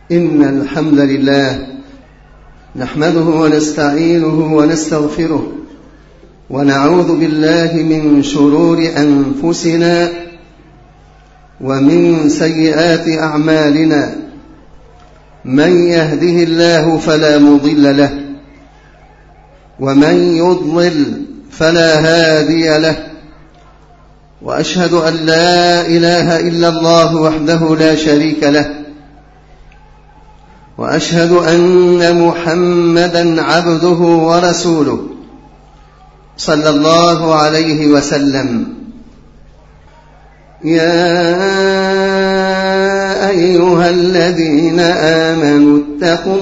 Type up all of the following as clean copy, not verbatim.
إن الحمد لله نحمده ونستعينه ونستغفره ونعوذ بالله من شرور أنفسنا ومن سيئات أعمالنا. من يهده الله فلا مضل له ومن يضلل فلا هادي له، وأشهد أن لا إله إلا الله وحده لا شريك له، وأشهد أن محمدًا عبده ورسوله صلى الله عليه وسلم. يا أيها الذين آمنوا اتقوا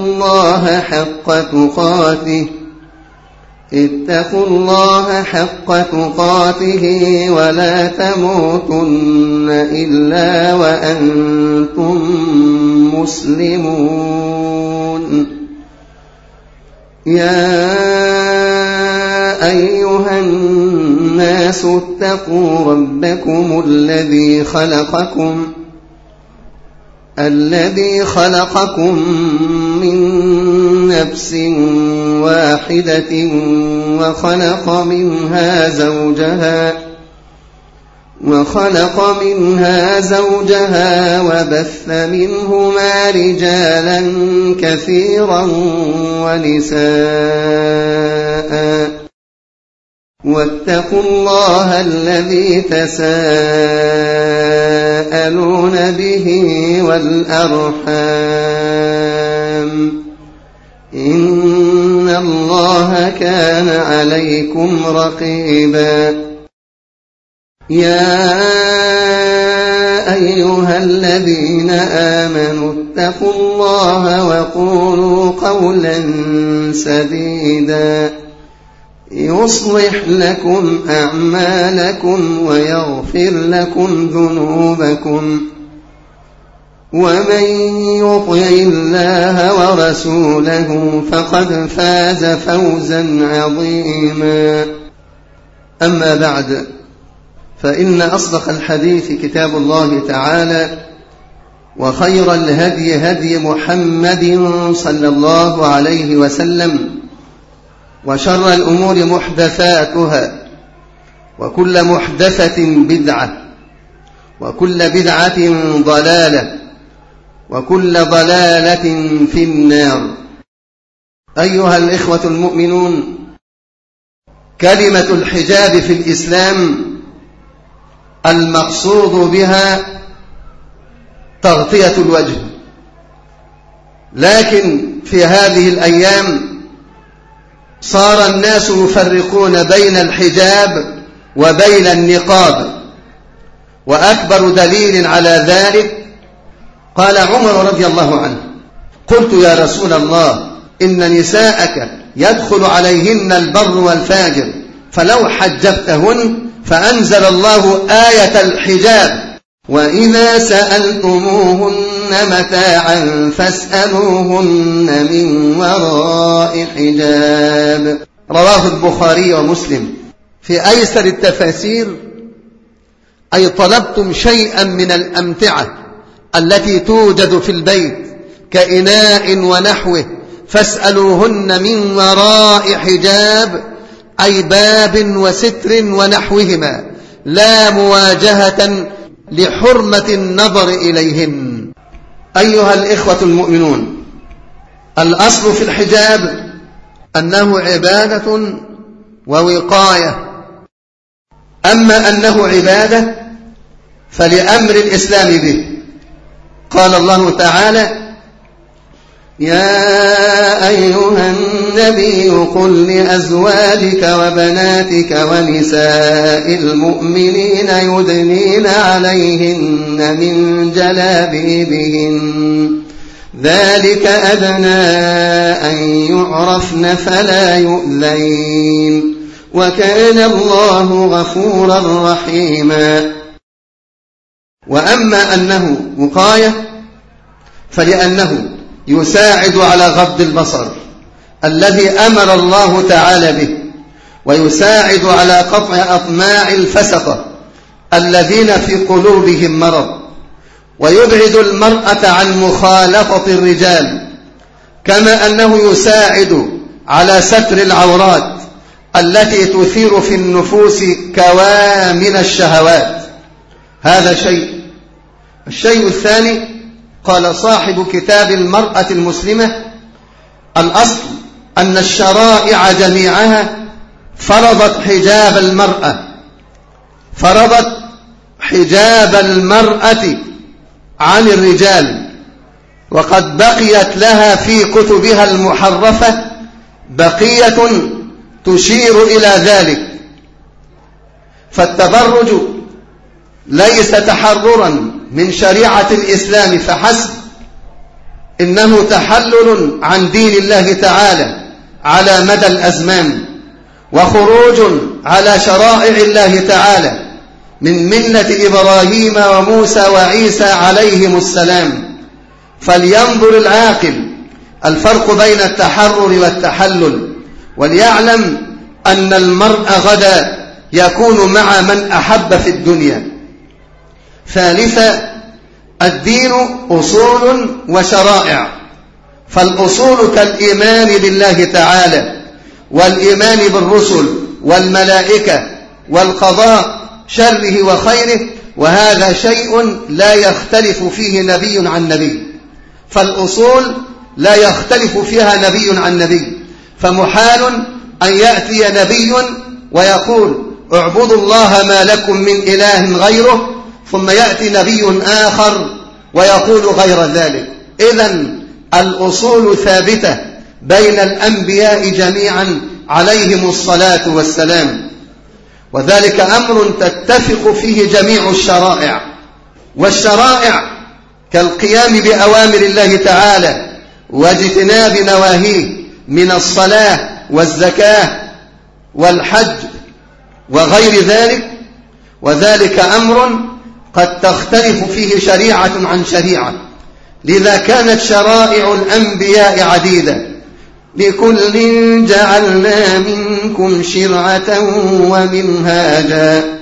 الله حق تقاته ولا تموتن إلا وأنتم مسلمون. يا أيها الناس اتقوا ربكم الذي خلقكم من نفس واحدة وخلق منها زوجها وبث منهما رجالا كثيرا ونساء، واتقوا الله الذي تساءلون به والأرحام، إن الله كان عليكم رقيبا. يا أيها الذين آمنوا اتقوا الله وقولوا قولا سديدا يصلح لكم أعمالكم ويغفر لكم ذنوبكم، ومن يطع الله ورسوله فقد فاز فوزا عظيما. أما بعد، فإن أصدق الحديث كتاب الله تعالى، وخير الهدي هدي محمد صلى الله عليه وسلم، وشر الأمور محدثاتها، وكل محدثة بدعة، وكل بدعة ضلالة، وكل ضلالة في النار. أيها الإخوة المؤمنون، كلمة الحجاب في الإسلام المقصود بها تغطية الوجه، لكن في هذه الأيام صار الناس يفرقون بين الحجاب وبين النقاب، وأكبر دليل على ذلك قال عمر رضي الله عنه: قلت يا رسول الله، إن نساءك يدخل عليهن البر والفاجر، فلو حجبتهن، فأنزل الله آية الحجاب: وإذا سألتموهن متاعا فاسألوهن من وراء حجاب. رواه البخاري ومسلم. في أيسر التفاسير: أي طلبتم شيئا من الأمتعة التي توجد في البيت كإناء ونحوه فاسألوهن من وراء حجاب، أي باب وستر ونحوهما، لا مواجهة لحرمة النظر إليهن. أيها الإخوة المؤمنون، الأصل في الحجاب أنه عبادة ووقاية. أما أنه عبادة فلأمر الإسلام به. قال الله تعالى: يا أيها النبي قل لأزواجك وبناتك ونساء المؤمنين يدنين عليهن من جلابيبهن، ذلك أدنى أن يعرفن فلا يؤذين، وكان الله غفورا رحيما. وأما أنه وقاية فلأنه يساعد على غض البصر الذي أمر الله تعالى به، ويساعد على قطع أطماع الفسقة الذين في قلوبهم مرض، ويبعد المرأة عن مخالطة الرجال، كما أنه يساعد على ستر العورات التي تثير في النفوس كوامن الشهوات. هذا شيء. الشيء الثاني، قال صاحب كتاب المرأة المسلمة: الأصل أن الشرائع جميعها فرضت حجاب المرأة عن الرجال، وقد بقيت لها في كتبها المحرفة بقية تشير إلى ذلك. فالتبرج ليس تحررا من شريعة الإسلام فحسب، إنه تحلل عن دين الله تعالى على مدى الأزمان، وخروج على شرائع الله تعالى من ملة إبراهيم وموسى وعيسى عليهم السلام. فلينظر العاقل الفرق بين التحرر والتحلل، وليعلم أن المرء غدا يكون مع من أحب في الدنيا. ثالثا، الدين أصول وشرائع، فالأصول كالإيمان بالله تعالى والإيمان بالرسل والملائكة والقضاء شره وخيره، وهذا شيء لا يختلف فيه نبي عن نبي. فالأصول لا يختلف فيها نبي عن نبي، فمحال أن يأتي نبي ويقول: اعبدوا الله ما لكم من إله غيره، ثم يأتي نبي آخر ويقول غير ذلك. إذن الأصول ثابتة بين الأنبياء جميعا عليهم الصلاة والسلام، وذلك أمر تتفق فيه جميع الشرائع. والشرائع كالقيام بأوامر الله تعالى واجتناب نواهيه من الصلاة والزكاة والحج وغير ذلك، وذلك أمر قد تختلف فيه شريعة عن شريعة. لذا كانت شرائع الأنبياء عديدة: لكل جعلنا منكم شرعة ومنهاجا.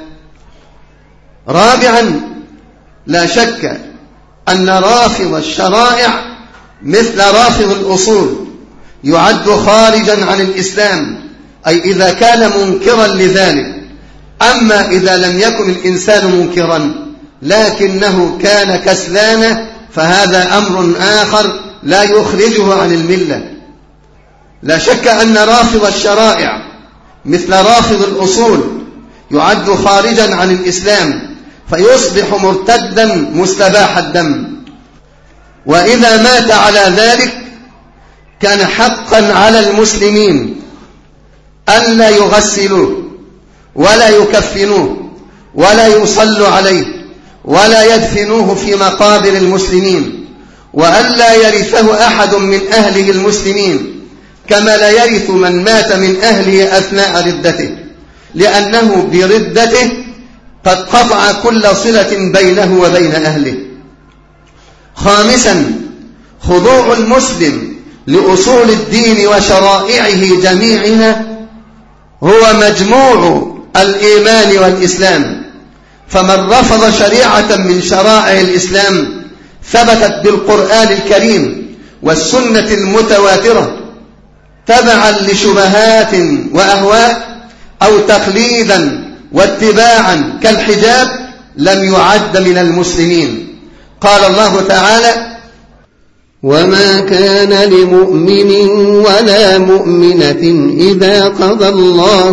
رابعا، لا شك أن رافض الشرائع مثل رافض الأصول يعد خارجا عن الإسلام، أي إذا كان منكرا لذلك. أما إذا لم يكن الإنسان منكرا لكنه كان كسلانا فهذا أمر آخر لا يخرجه عن الملة. لا شك أن رافض الشرائع مثل رافض الأصول يعد خارجا عن الإسلام، فيصبح مرتدا مستباح الدم. وإذا مات على ذلك كان حقا على المسلمين ألا يغسلوه ولا يكفنوه ولا يصلوا عليه ولا يدفنوه في مقابر المسلمين، وألا يرثه أحد من أهله المسلمين، كما لا يرث من مات من أهله أثناء ردته، لأنه بردته قد قطع كل صلة بينه وبين أهله. خامسا، خضوع المسلم لأصول الدين وشرائعه جميعها هو مجموع الإيمان والإسلام. فمن رفض شريعة من شرائع الإسلام ثبتت بالقرآن الكريم والسنة المتواترة تبعا لشبهات وأهواء أو تقليدا واتباعا كالحجاب لم يعد من المسلمين. قال الله تعالى: وما كان لمؤمن ولا مؤمنة إذا قضى الله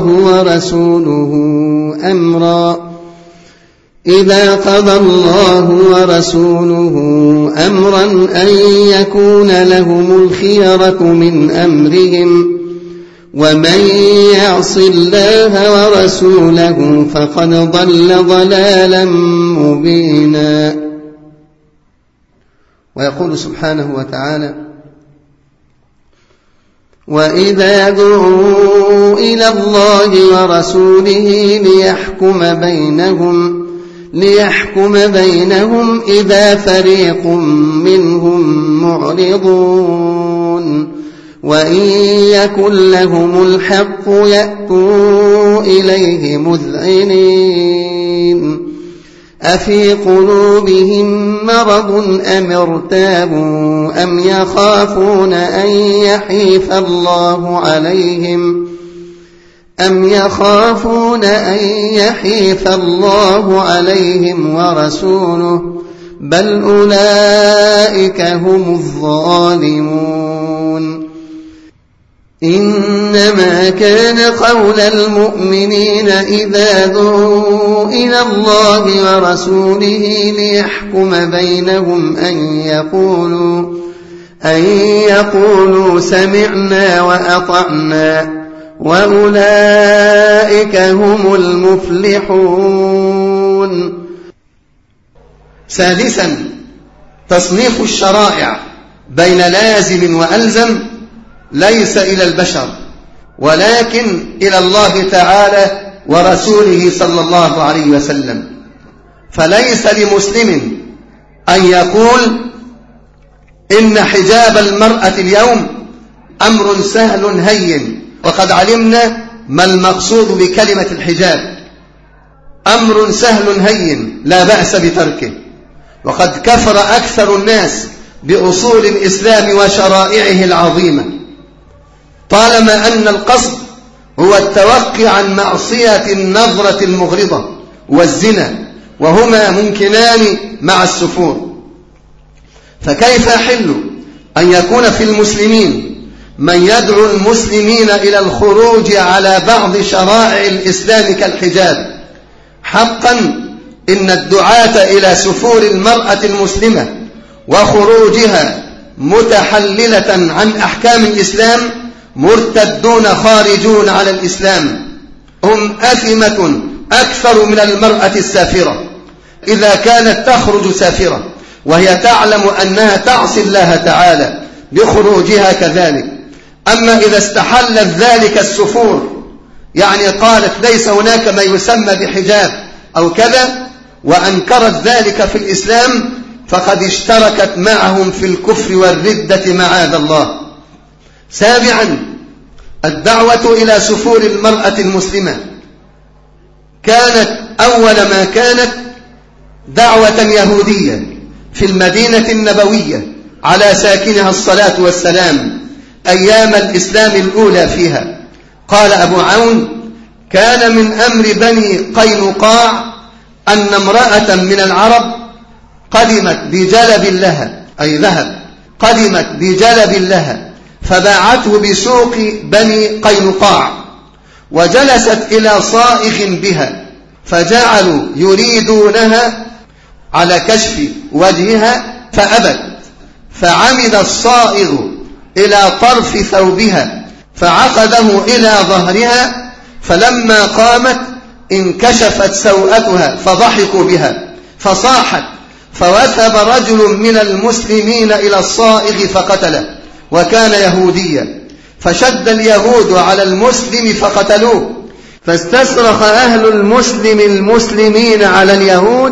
ورسوله أمرا أن يكون لهم الخيرة من أمرهم، ومن يعص الله ورسوله فقد ضل ضلالا مبينا. ويقول سبحانه وتعالى: وإذا دعوا إلى الله ورسوله ليحكم بينهم إذا فريق منهم معرضون، وإن يكن لهم الحق يأتوا إليه مذعنين، أفي قلوبهم مرض أم ارتابوا أم يخافون أن يحيف الله عليهم ورسوله بل أولئك هم الظالمون. إنما كان قول المؤمنين إذا دعوا إلى الله ورسوله ليحكم بينهم أن يقولوا سمعنا وأطعنا وأولئك هم المفلحون. سادسا، تصنيف الشرائع بين لازم وألزم ليس إلى البشر ولكن إلى الله تعالى ورسوله صلى الله عليه وسلم. فليس لمسلم أن يقول إن حجاب المرأة اليوم أمر سهل هين، وقد علمنا ما المقصود بكلمة الحجاب. أمر سهل هين لا بأس بتركه، وقد كفر أكثر الناس بأصول الإسلام وشرائعه العظيمة، طالما أن القصد هو التوقي عن معصية النظرة المغرضة والزنا، وهما ممكنان مع السفور. فكيف يحل أن يكون في المسلمين من يدعو المسلمين إلى الخروج على بعض شرائع الإسلام كالحجاب؟ حقا إن الدعاة إلى سفور المرأة المسلمة وخروجها متحللة عن أحكام الإسلام مرتدون خارجون على الإسلام، هم أثمة أكثر من المرأة السافرة إذا كانت تخرج سافرة وهي تعلم أنها تعصي الله تعالى بخروجها كذلك. أما إذا استحلت ذلك السفور، يعني قالت ليس هناك ما يسمى بحجاب أو كذا، وأنكرت ذلك في الإسلام، فقد اشتركت معهم في الكفر والردة معاذ الله. سابعا، الدعوة إلى سفور المرأة المسلمة كانت أول ما كانت دعوة يهودية في المدينة النبوية على ساكنها الصلاة والسلام أيام الإسلام الأولى فيها. قال أبو عون: كان من أمر بني قينقاع أن امرأة من العرب قدمت بجلب لها، أي ذهب، قدمت بجلب لها فباعته بسوق بني قينقاع، وجلست إلى صائغ بها، فجعلوا يريدونها على كشف وجهها فأبت، فعمد الصائغ إلى طرف ثوبها فعقده إلى ظهرها، فلما قامت انكشفت سوءتها فضحكوا بها فصاحت، فوثب رجل من المسلمين إلى الصائغ فقتله، وكان يهوديا، فشد اليهود على المسلم فقتلوه، فاستصرخ أهل المسلمين على اليهود،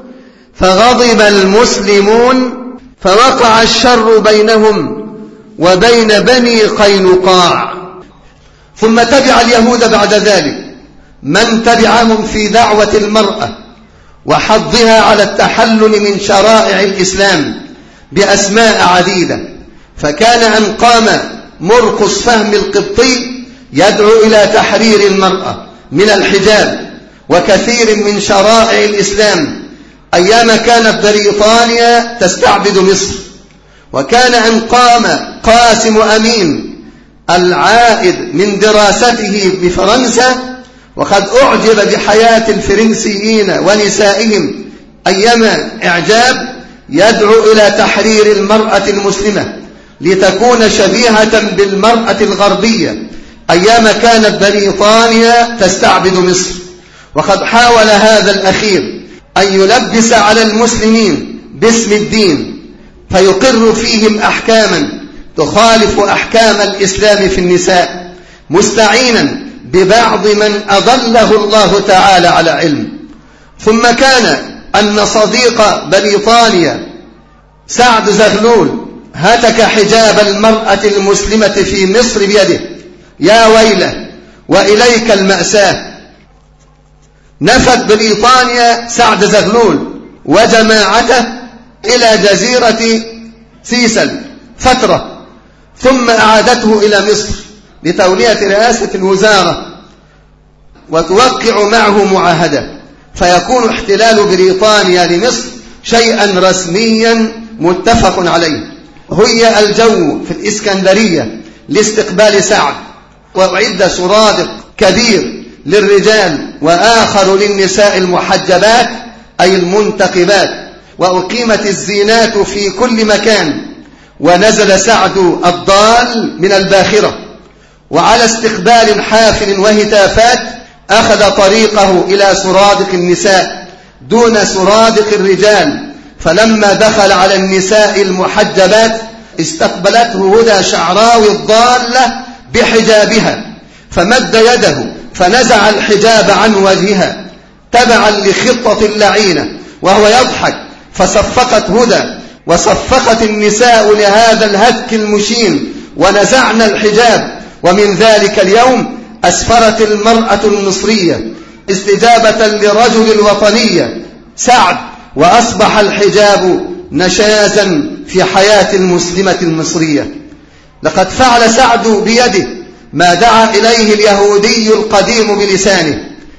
فغضب المسلمون، فوقع الشر بينهم وبين بني قينقاع. ثم تبع اليهود بعد ذلك من تبعهم في دعوة المرأة وحضها على التحلل من شرائع الإسلام بأسماء عديدة، فكان أن قام مرقس فهم القبطي يدعو إلى تحرير المرأة من الحجاب وكثير من شرائع الإسلام أيام كانت بريطانيا تستعبد مصر. وكان أن قام قاسم أمين العائد من دراسته بفرنسا، وقد أعجب بحياة الفرنسيين ونسائهم أيما إعجاب، يدعو إلى تحرير المرأة المسلمة لتكون شبيهة بالمرأة الغربية أيام كانت بريطانيا تستعبد مصر. وقد حاول هذا الأخير أن يلبس على المسلمين باسم الدين فيقر فيهم أحكاما تخالف أحكام الإسلام في النساء، مستعينا ببعض من أضله الله تعالى على علم. ثم كان أن صديق بريطانيا سعد زغلول هتك حجاب المرأة المسلمة في مصر بيده، يا ويله وإليك المأساة. نفت بريطانيا سعد زغلول وجماعته إلى جزيرة سيسل فترة، ثم أعادته إلى مصر لتولية رئاسة الوزارة وتوقع معه معاهدة، فيكون احتلال بريطانيا لمصر شيئا رسميا متفق عليه. هيأ الجو في الإسكندرية لاستقبال سعد، وأعد سرادق كبير للرجال وآخر للنساء المحجبات أي المنتقبات، وأقيمت الزينات في كل مكان، ونزل سعد الضال من الباخرة، وعلى استقبال حافل وهتافات أخذ طريقه إلى سرادق النساء دون سرادق الرجال، فلما دخل على النساء المحجبات استقبلته هدى شعراوي الضالة بحجابها، فمد يده فنزع الحجاب عن وجهها تبعا لخطة اللعينة وهو يضحك، فصفقت هدى وصفقت النساء لهذا الهتك المشين ونزعنا الحجاب. ومن ذلك اليوم أسفرت المرأة المصرية استجابة لرجل الوطنية سعد، وأصبح الحجاب نشازا في حياة المسلمة المصرية. لقد فعل سعد بيده ما دعا إليه اليهودي القديم بلسانه،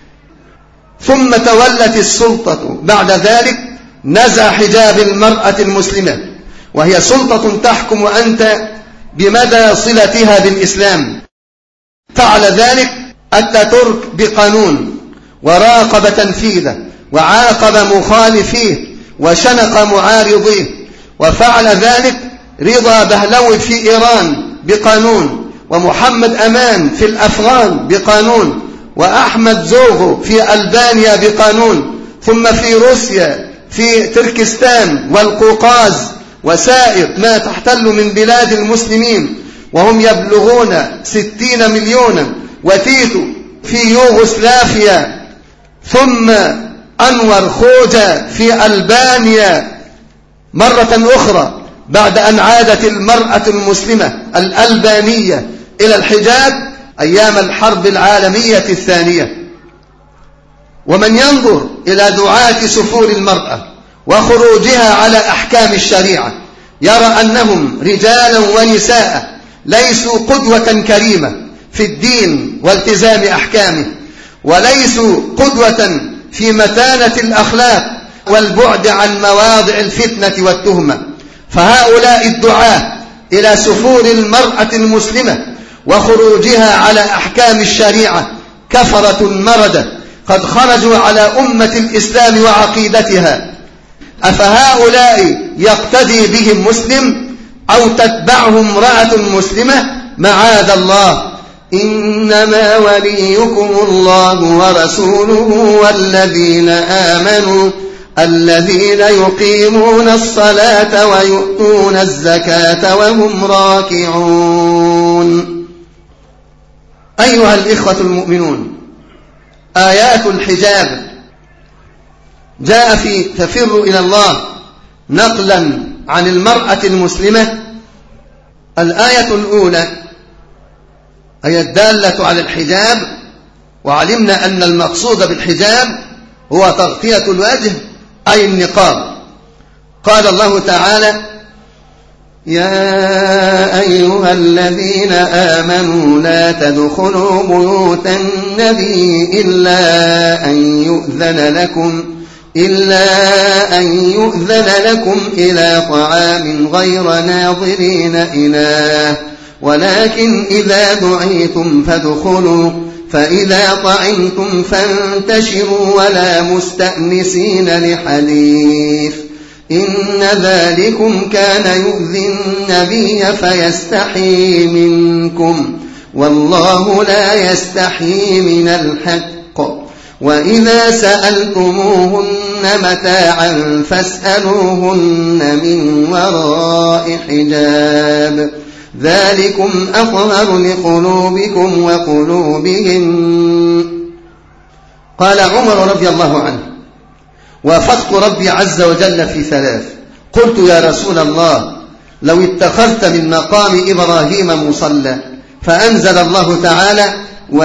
ثم تولت السلطة بعد ذلك نزع حجاب المرأة المسلمة، وهي سلطة تحكم أنت بمدى صلتها بالإسلام. فعل ذلك التترك بقانون وراقب تنفيذه وعاقب مخالفيه وشنق معارضيه، وفعل ذلك رضا بهلوي في إيران بقانون، ومحمد أمان في الأفغان بقانون، وأحمد زوغو في ألبانيا بقانون، ثم في روسيا في تركستان والقوقاز وسائر ما تحتل من بلاد المسلمين وهم يبلغون 60 مليونا، وتيتو في يوغوسلافيا، ثم أنور خوجة في ألبانيا مرة أخرى بعد أن عادت المرأة المسلمة الألبانية إلى الحجاب أيام الحرب العالمية الثانية. ومن ينظر إلى دعاة سفور المرأة وخروجها على أحكام الشريعة يرى أنهم رجالا ونساء ليسوا قدوة كريمة في الدين والتزام أحكامه، وليسوا قدوة في متانة الأخلاق والبعد عن مواضع الفتنة والتهمة. فهؤلاء الدعاة إلى سفور المرأة المسلمة وخروجها على أحكام الشريعة كفرة مردة قد خرجوا على أمة الإسلام وعقيدتها. أفهؤلاء يقتدي بهم مسلم أو تتبعهم امرأة مسلمة؟ معاذ الله. إنما وليكم الله ورسوله والذين آمنوا الذين يقيمون الصلاة ويؤتون الزكاة وهم راكعون. أيها الإخوة المؤمنون، آيات الحجاب جاء في تفر إلى الله نقلا عن المرأة المسلمة. الآية الأولى هي الدالة على الحجاب، وعلمنا أن المقصود بالحجاب هو تغطية الوجه أي النقاب. قال الله تعالى: يا أيها الذين آمنوا لا تدخلوا بيوت النبي إلا أن يؤذن لكم إلى طعام غير ناظرين إناه، ولكن إذا دعيتم فادخلوا، فإذا طعمتم فانتشروا ولا مستأنسين لحديث، إن ذلكم كان يؤذي النبي فيستحيي منكم، والله لا يستحيي من الحق، وإذا سألتموهن متاعا فاسألوهن من وراء حجاب، ذلكم أطهر لقلوبكم وقلوبهم. قال عمر رضي الله عنه: وافقت ربي عز وجل في 3، قلت يا رسول الله لو اتخذت من مقام إبراهيم مصلى، فأنزل الله تعالى: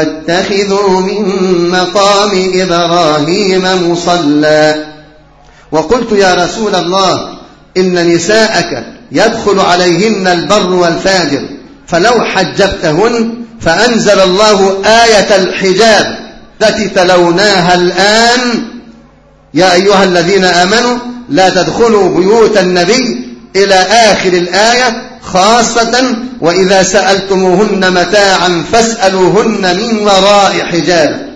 واتخذوا من مقام إبراهيم مصلى. وقلت يا رسول الله إن نساءك يدخل عليهن البر والفاجر فلو حجبتهن، فأنزل الله آية الحجاب التي تلوناها الآن: يا أيها الذين آمنوا لا تدخلوا بيوت النبي، إلى آخر الآية، خاصة وإذا سألتموهن متاعا فاسألوهن من وراء حجاب.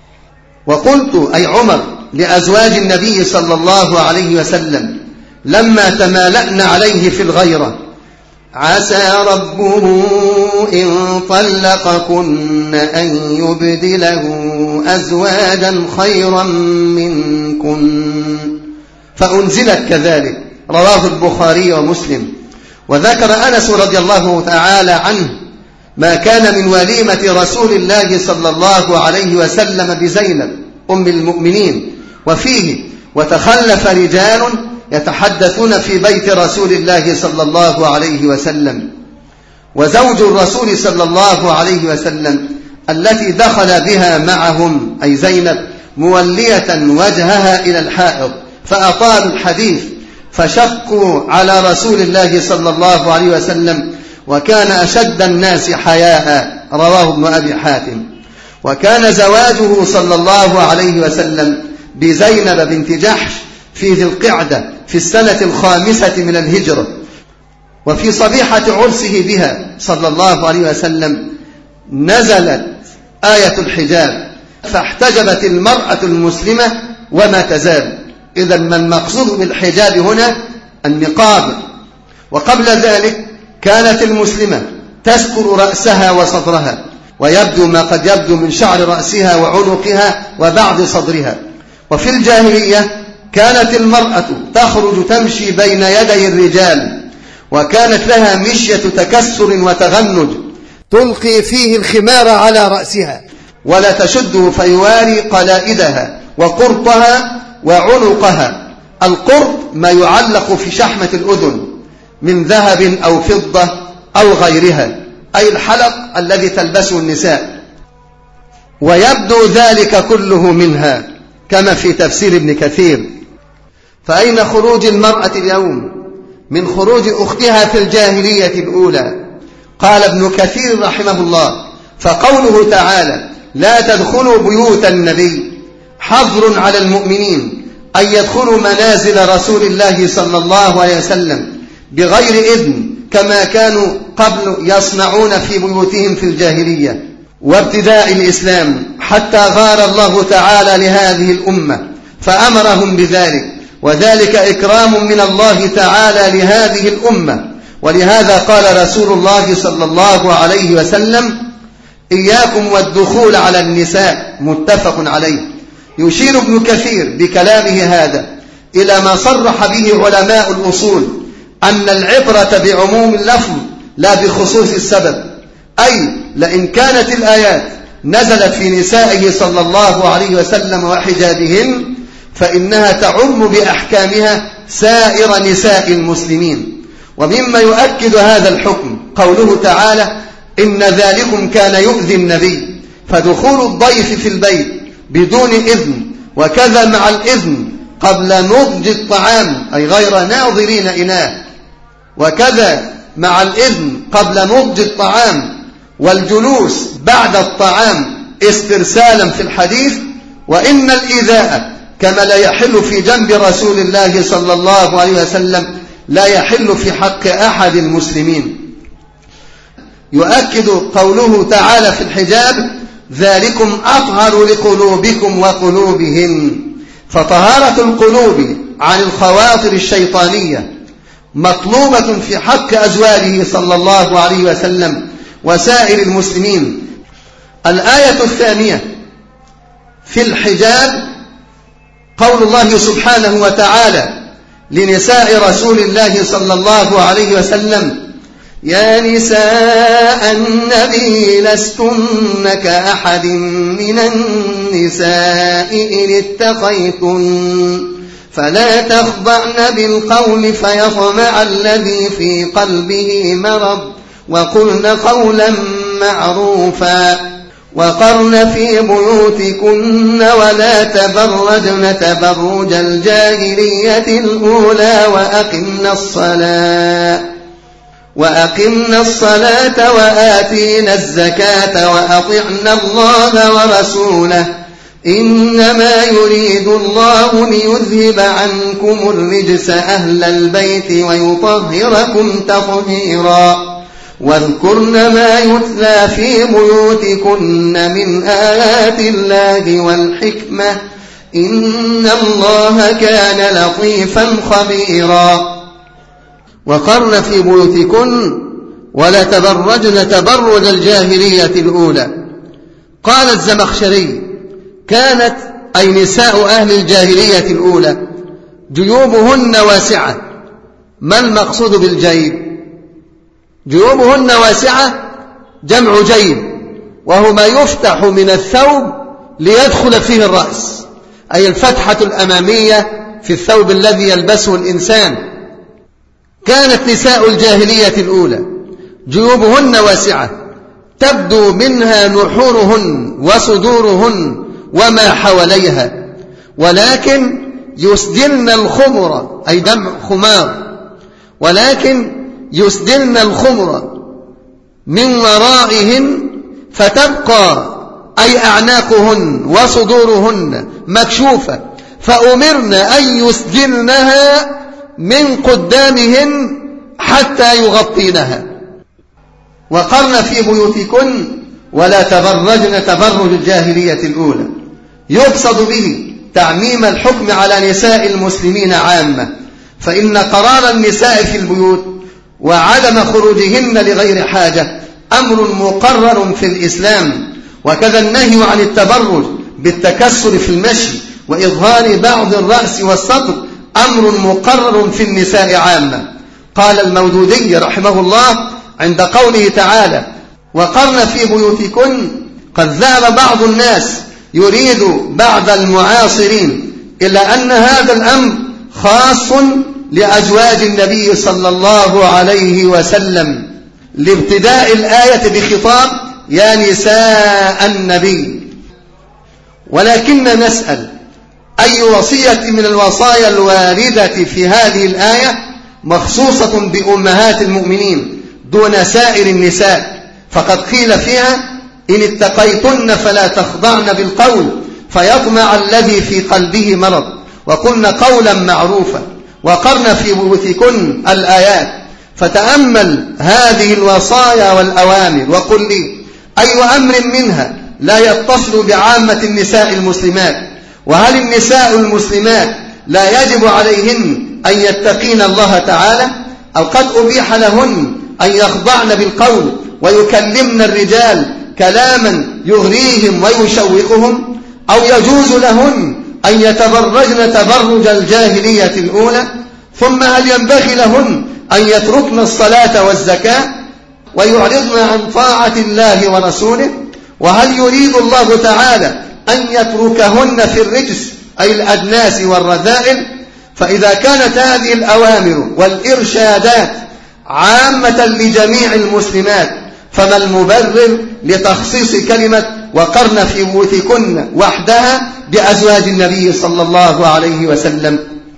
وقلت أي عمر لأزواج النبي صلى الله عليه وسلم لما تمالأن عليه في الغيرة: عسى ربه إن طلقكن أن يبدله أزواجا خيرا منكن، فأنزلت كذلك. رواه البخاري ومسلم. وذكر أنس رضي الله تعالى عنه ما كان من وليمة رسول الله صلى الله عليه وسلم بزينب أم المؤمنين، وفيه: وتخلف رجال يتحدثون في بيت رسول الله صلى الله عليه وسلم. وزوج الرسول صلى الله عليه وسلم التي دخل بها معهم أي زينب مولية وجهها إلى الحائط، فأطالوا الحديث فشقوا على رسول الله صلى الله عليه وسلم، وكان أشد الناس حياء. رواه ابن أبي حاتم. وكان زواجه صلى الله عليه وسلم بزينب بنت جحش في ذي القعدة في السنة 5 من الهجرة، وفي صبيحة عرسه بها صلى الله عليه وسلم نزلت آية الحجاب، فاحتجبت المرأة المسلمة وما تزال. إذا ما المقصود بالحجاب هنا؟ النقاب. وقبل ذلك كانت المسلمة تستر رأسها وصدرها، ويبدو ما قد يبدو من شعر رأسها وعنقها وبعض صدرها. وفي الجاهلية كانت المرأة تخرج تمشي بين يدي الرجال، وكانت لها مشية تكسر وتغنج، تلقي فيه الخمار على رأسها ولا تشده فيواري قلائدها وقرطها وعنقها. القرط ما يعلق في شحمة الأذن من ذهب أو فضة أو غيرها، أي الحلق الذي تلبسه النساء، ويبدو ذلك كله منها كما في تفسير ابن كثير. فأين خروج المرأة اليوم من خروج أختها في الجاهلية الأولى؟ قال ابن كثير رحمه الله: فقوله تعالى لا تدخلوا بيوت النبي حظر على المؤمنين أن يدخلوا منازل رسول الله صلى الله عليه وسلم بغير إذن كما كانوا قبل يصنعون في بيوتهم في الجاهلية وابتداء الإسلام، حتى غار الله تعالى لهذه الأمة فأمرهم بذلك، وذلك إكرام من الله تعالى لهذه الأمة. ولهذا قال رسول الله صلى الله عليه وسلم: إياكم والدخول على النساء، متفق عليه. يشير ابن كثير بكلامه هذا إلى ما صرح به علماء الأصول، أن العبرة بعموم اللفظ لا بخصوص السبب، أي لئن كانت الآيات نزلت في نسائه صلى الله عليه وسلم وحجابهن فإنها تعم بأحكامها سائر نساء المسلمين. ومما يؤكد هذا الحكم قوله تعالى: إن ذلكم كان يؤذي النبي، فدخول الضيف في البيت بدون إذن، وكذا مع الإذن قبل نضج الطعام أي غير ناظرين إناه، وكذا مع الإذن قبل نضج الطعام، والجلوس بعد الطعام استرسالا في الحديث. وإن الإيذاء كما لا يحل في جنب رسول الله صلى الله عليه وسلم لا يحل في حق أحد المسلمين. يؤكد قوله تعالى في الحجاب: ذلكم أطهر لقلوبكم وقلوبهن. فطهارة القلوب عن الخواطر الشيطانية مطلوبة في حق أزواجه صلى الله عليه وسلم وسائر المسلمين. الآية الثانية في الحجاب قول الله سبحانه وتعالى لنساء رسول الله صلى الله عليه وسلم: يا نساء النبي لستن كأحد من النساء إن اتقيتن فلا تخضعن بالقول فيطمع الذي في قلبه مرض وقلن قولا معروفا. وقرن في بيوتكن ولا تبرجن تبرج الجاهلية الأولى وأقمنا الصلاة وآتينا الزكاة وأطعنا الله ورسوله إنما يريد الله ليذهب عنكم الرجس أهل البيت ويطهركم تطهيرا واذكرن ما يتلى في بيوتكن من آيات الله والحكمة إن الله كان لطيفا خبيرا. وقرن في بيوتكن ولا تبرجن تبرج الجاهلية الأولى. قال الزمخشري: كانت أي نساء أهل الجاهلية الأولى جيوبهن واسعة. ما المقصود بالجيب؟ جيوبهن واسعة جمع جيب، وهو ما يفتح من الثوب ليدخل فيه الرأس، أي الفتحة الأمامية في الثوب الذي يلبسه الإنسان. كانت نساء الجاهلية الأولى جيوبهن واسعة تبدو منها نحورهن وصدورهن وما حواليها، ولكن يسدلن الخمر، أي جمع خمار، ولكن يسدلن الخمر من ورائهن فتبقى أي أعناقهن وصدورهن مكشوفة، فأمرن أن يسدلنها من قدامهن حتى يغطينها. وقرن في بيوتكن ولا تبرجن تبرج الجاهلية الأولى، يقصد به تعميم الحكم على نساء المسلمين عامة، فإن قرار النساء في البيوت وعدم خروجهن لغير حاجة أمر مقرر في الإسلام، وكذا النهي عن التبرج بالتكسر في المشي وإظهار بعض الرأس والصدر أمر مقرر في النساء عامة. قال المودودي رحمه الله عند قوله تعالى: وقرن في بيوتكن، قد ذهب بعض الناس يريد بعض المعاصرين إلى أن هذا الأمر خاص لأزواج النبي صلى الله عليه وسلم، لابتداء الآية بخطاب يا نساء النبي. ولكن نسأل: أي وصية من الوصايا الواردة في هذه الآية مخصوصة بأمهات المؤمنين دون سائر النساء؟ فقد قيل فيها: إن اتقيتن فلا تخضعن بالقول فيطمع الذي في قلبه مرض وقلن قولا معروفا وقرن في بيوتكن الآيات. فتأمل هذه الوصايا والأوامر وقل لي أي أمر منها لا يتصل بعامة النساء المسلمات؟ وهل النساء المسلمات لا يجب عليهن أن يتقين الله تعالى؟ أو قد أبيح لهن أن يخضعن بالقول ويكلمن الرجال كلاما يغريهم ويشوقهم؟ أو يجوز لهن أن يتبرجن تبرج الجاهلية الأولى؟ ثم هل ينبغي لهن أن يتركن الصلاة والزكاة ويعرضن عن طاعة الله ورسوله؟ وهل يريد الله تعالى أن يتركهن في الرجس أي الأدناس والرذائل؟ فإذا كانت هذه الأوامر والإرشادات عامة لجميع المسلمات، فما المبرر لتخصيص كلمة وقرن في بيوتكن وحدها بأزواج النبي صلى الله عليه وسلم؟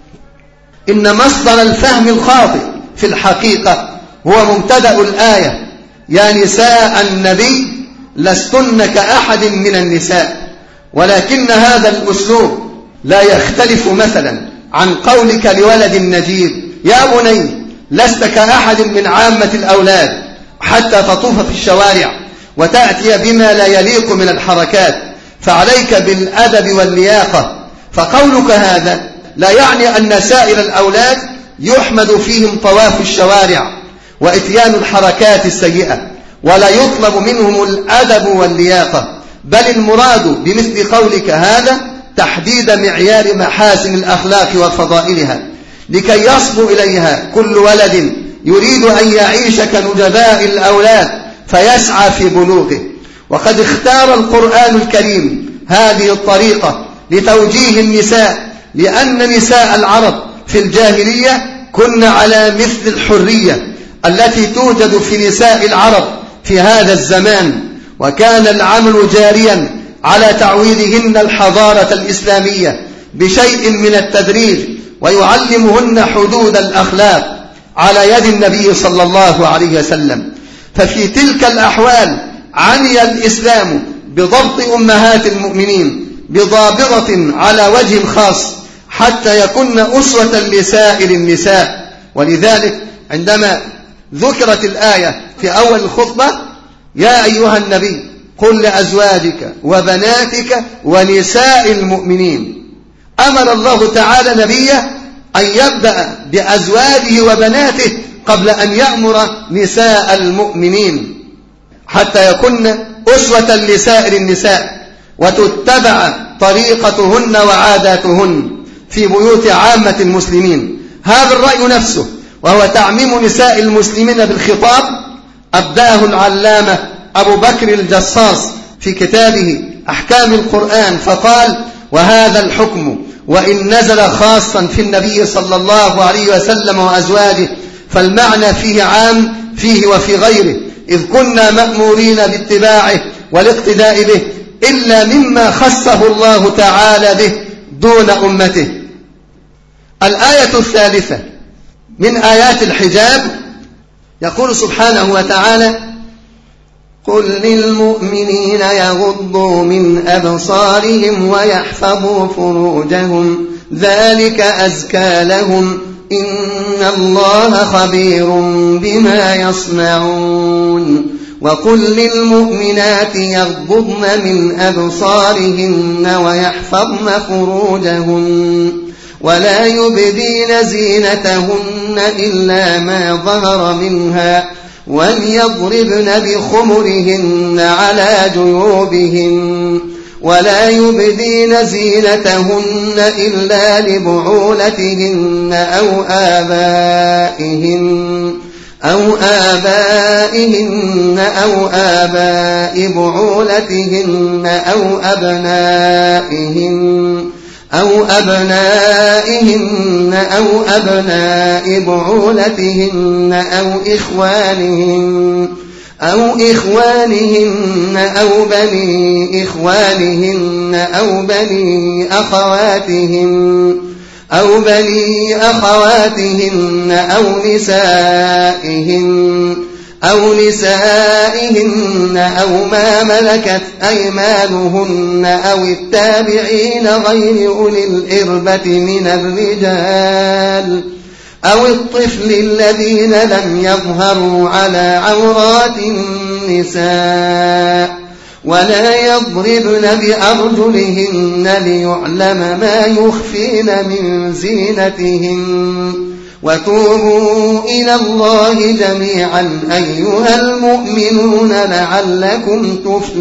إن مصدر الفهم الخاطئ في الحقيقة هو مبتدأ الآية: يا نساء النبي لستن كأحد من النساء. ولكن هذا الأسلوب لا يختلف مثلا عن قولك لولد النجيب: يا بني لست كأحد من عامة الأولاد، حتى تطوف في الشوارع وتأتي بما لا يليق من الحركات، فعليك بالأدب واللياقة. فقولك هذا لا يعني أن سائر الأولاد يحمد فيهم طواف الشوارع وإتيان الحركات السيئة، ولا يطلب منهم الأدب واللياقة، بل المراد بمثل قولك هذا تحديد معيار محاسن الأخلاق وفضائلها، لكي يصبو إليها كل ولد يريد أن يعيش كنجباء الأولاد فيسعى في بلوغه. وقد اختار القرآن الكريم هذه الطريقة لتوجيه النساء، لأن نساء العرب في الجاهلية كن على مثل الحرية التي توجد في نساء العرب في هذا الزمان، وكان العمل جاريا على تعويضهن الحضارة الإسلامية بشيء من التدريج ويعلمهن حدود الأخلاق على يد النبي صلى الله عليه وسلم. ففي تلك الأحوال عني الإسلام بضبط أمهات المؤمنين بضابطة على وجه خاص حتى يكن أسوة لسائر النساء. ولذلك عندما ذكرت الآية في أول الخطبة: يا أيها النبي قل لأزواجك وبناتك ونساء المؤمنين، أمر الله تعالى نبيه أن يبدأ بأزواجه وبناته قبل أن يأمر نساء المؤمنين حتى يكن أسوة لسائر النساء وتتبع طريقتهن وعاداتهن في بيوت عامة المسلمين. هذا الرأي نفسه وهو تعميم نساء المسلمين بالخطاب أبدأه العلامة أبو بكر الجصاص في كتابه أحكام القرآن فقال: وهذا الحكم وإن نزل خاصا في النبي صلى الله عليه وسلم وأزواجه فالمعنى فيه عام فيه وفي غيره، إذ كنا مأمورين باتباعه والاقتداء به إلا مما خصه الله تعالى به دون أمته. الآية الثالثة من آيات الحجاب يقول سبحانه وتعالى: قل للمؤمنين يغضوا من أبصارهم ويحفظوا فروجهم ذلك أزكى لهم إن الله خبير بما يصنعون. وقل للمؤمنات يغضضن من أبصارهن ويحفظن فروجهن ولا يبدين زينتهن إلا ما ظهر منها وليضربن بخمرهن على جيوبهن ولا يبدين زينتهن إلا لبعولتهن أو آبائهن أو آباء بعولتهن أو أبنائهن أو أبناء بعولتهن أو إخوانهن أو بني إخوانهن أو بني أخواتهن أو نسائهن أو ما ملكت أيمانهن أو التابعين غير أولي الإربة من الرجال أو الطفل الذين لم يظهروا على عورات النساء ولا يضربن بأرجلهن ليعلم ما يخفين من زينتهن وتوبوا إلى الله جميعا أيها المؤمنون لعلكم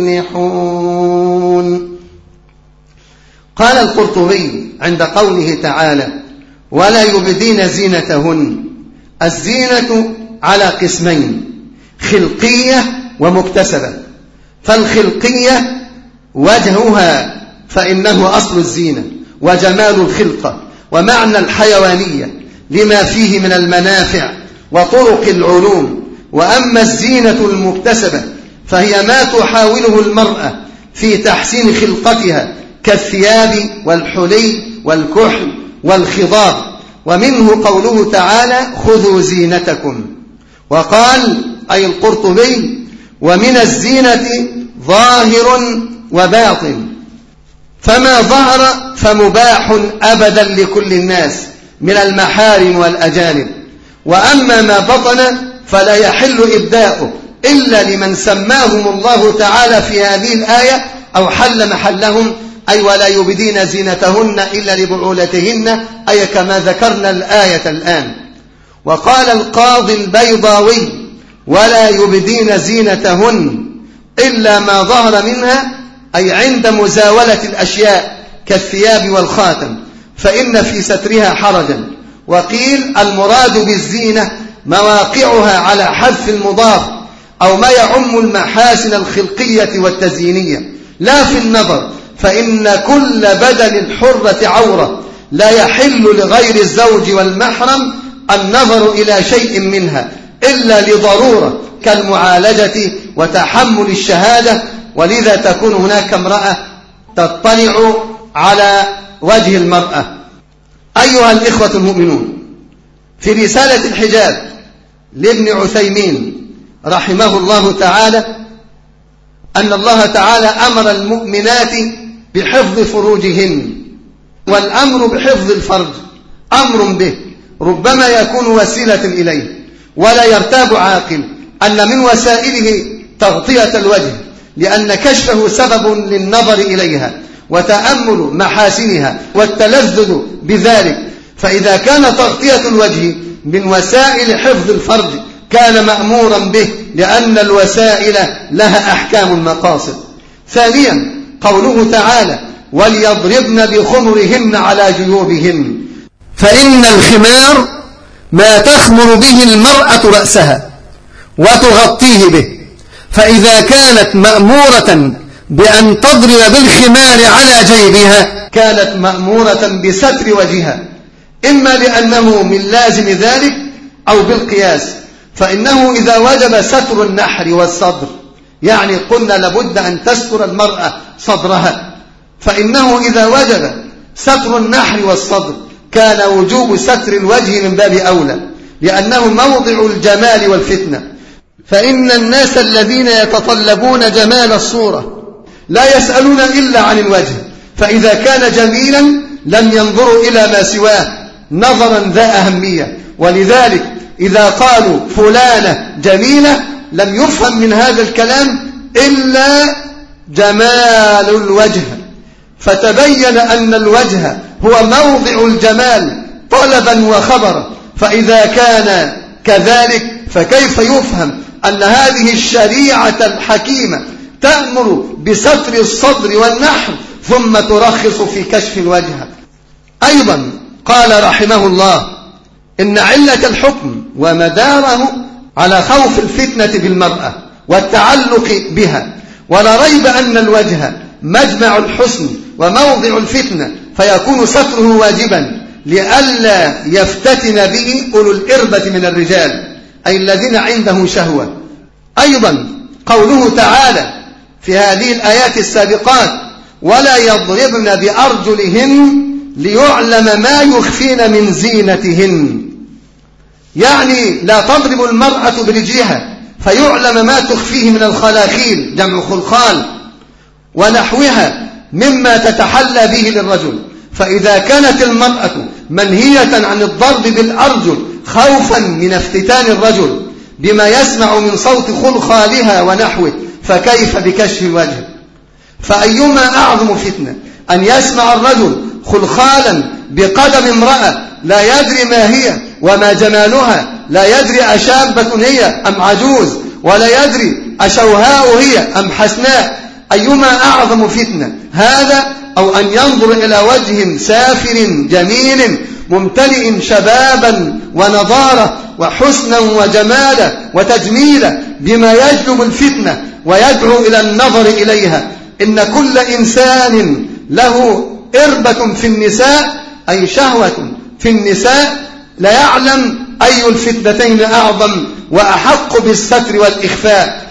تفلحون. قال القرطبي عند قوله تعالى: ولا يبدين زينتهن، الزينة على قسمين: خلقية ومكتسبة. فالخلقية وجهها فإنه أصل الزينة وجمال الخلقة ومعنى الحيوانية لما فيه من المنافع وطرق العلوم. وأما الزينة المكتسبة فهي ما تحاوله المرأة في تحسين خلقتها كالثياب والحلي والكحل والخضاب. ومنه قوله تعالى: خذوا زينتكم. وقال أي القرطبي: ومن الزينة ظاهر وباطن، فما ظهر فمباح أبدا لكل الناس من المحارم والأجانب، وأما ما بطن فلا يحل إبداؤه إلا لمن سماهم الله تعالى في هذه الآية أو حل محلهم، أي ولا يبدين زينتهن إلا لبعولتهن، أي كما ذكرنا الآية الآن. وقال القاضي البيضاوي: ولا يبدين زينتهن إلا ما ظهر منها، أي عند مزاولة الأشياء كالثياب والخاتم، فإن في سترها حرجا. وقيل المراد بالزينة مواقعها على حذف المضاف أو ما يعم المحاسن الخلقية والتزيينية، لا في النظر، فإن كل بدن الحرة عورة، لا يحل لغير الزوج والمحرم النظر إلى شيء منها إلا لضرورة كالمعالجة وتحمل الشهادة، ولذا تكون هناك امرأة تطلع على وجه المرأة. أيها الإخوة المؤمنون، في رسالة الحجاب لابن عثيمين رحمه الله تعالى أن الله تعالى أمر المؤمنات بحفظ فروجهن، والأمر بحفظ الفرج أمر به ربما يكون وسيلة إليه، ولا يرتاب عاقل أن من وسائله تغطية الوجه، لأن كشفه سبب للنظر إليها وتأمل محاسنها والتلذذ بذلك. فإذا كان تغطية الوجه من وسائل حفظ الفرج كان مأمورا به، لأن الوسائل لها أحكام المقاصد. ثانيا قوله تعالى: وليضربن بخمرهن على جيوبهن، فإن الخمار ما تخمر به المرأة رأسها وتغطيه به، فإذا كانت مأمورة بأن تضرب بالخمار على جيبها كانت مأمورة بستر وجهها، إما لأنه من لازم ذلك أو بالقياس. فإنه إذا وجب ستر النحر والصدر، يعني قلنا لابد أن تستر المرأة صدرها، فإنه إذا وجب ستر النحر والصدر كان وجوب ستر الوجه من باب أولى، لأنه موضع الجمال والفتنة. فإن الناس الذين يتطلبون جمال الصورة لا يسألون إلا عن الوجه، فإذا كان جميلا لم ينظروا إلى ما سواه نظرا ذا أهمية. ولذلك إذا قالوا فلانة جميلة لم يفهم من هذا الكلام إلا جمال الوجه، فتبين أن الوجه هو موضع الجمال طلبا وخبرا. فإذا كان كذلك فكيف يفهم أن هذه الشريعة الحكيمة تأمر بستر الصدر والنحر ثم ترخص في كشف الوجه؟ أيضا قال رحمه الله: إن علة الحكم ومداره على خوف الفتنة بالمرأة والتعلق بها، ولا ريب أن الوجه مجمع الحسن وموضع الفتنة، فيكون ستره واجبا لئلا يفتتن به أولو الإربة من الرجال، أي الذين عندهم شهوة. أيضا قوله تعالى في هذه الآيات السابقات: ولا يضربن بأرجلهن ليعلم ما يخفين من زينتهن، يعني لا تضرب المرأة برجلها فيعلم ما تخفيه من الخلاخيل، جمع خلخال، ونحوها مما تتحلى به للرجل. فإذا كانت المرأة منهية عن الضرب بالأرجل خوفا من افتتان الرجل بما يسمع من صوت خلخالها ونحوه، فكيف بكشف الوجه؟ فأيما أعظم فتنة أن يسمع الرجل خلخالا بقدم امرأة لا يدري ما هي وما جمالها، لا يدري أشابة هي أم عجوز، ولا يدري أشوهاء هي أم حسناء. أيما أعظم فتنة، هذا أو أن ينظر إلى وجه سافر جميل ممتلئ شبابا ونضارة وحسنا وجمالا وتجميلا بما يجلب الفتنة ويدعو إلى النظر إليها. إن كل إنسان له إربة في النساء، أي شهوة في النساء، لا يعلم أي الفتنتين أعظم وأحق بالستر والإخفاء.